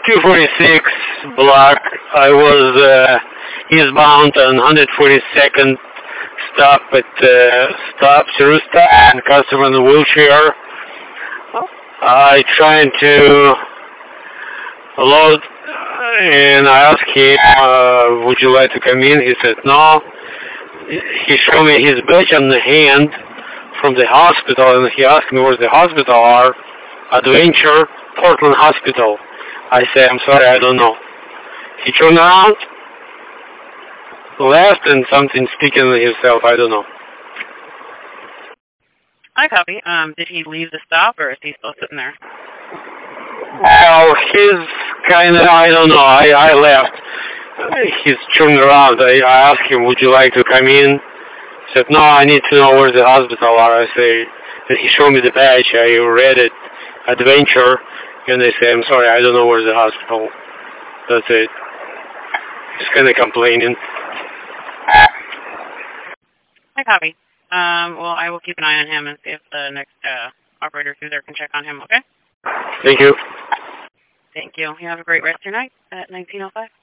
246 block. I was eastbound on 142nd stop at stop Sarusta and customer in the wheelchair. I tried to load and I asked him, would you like to come in? He said no. He showed me his badge on the hand from the hospital and he asked me where the hospital are. Adventure, Portland Hospital. I said, I'm sorry, I don't know. He turned around, left, and something speaking to himself, I don't know. I copy. Did he leave the stop, or is he still sitting there? Well, he's kind of, I don't know, I left. He's turned around. I asked him, would you like to come in? He said, no, I need to know where the hospital are. I say, and he showed me the badge. I read it, Adventure, and they say, I'm sorry, I don't know where's the hospital. That's it. He's kind of complaining. I copy. Well, I will keep an eye on him and see if the next operator through there can check on him, okay? Thank you. Thank you. You have a great rest of your night at 1905.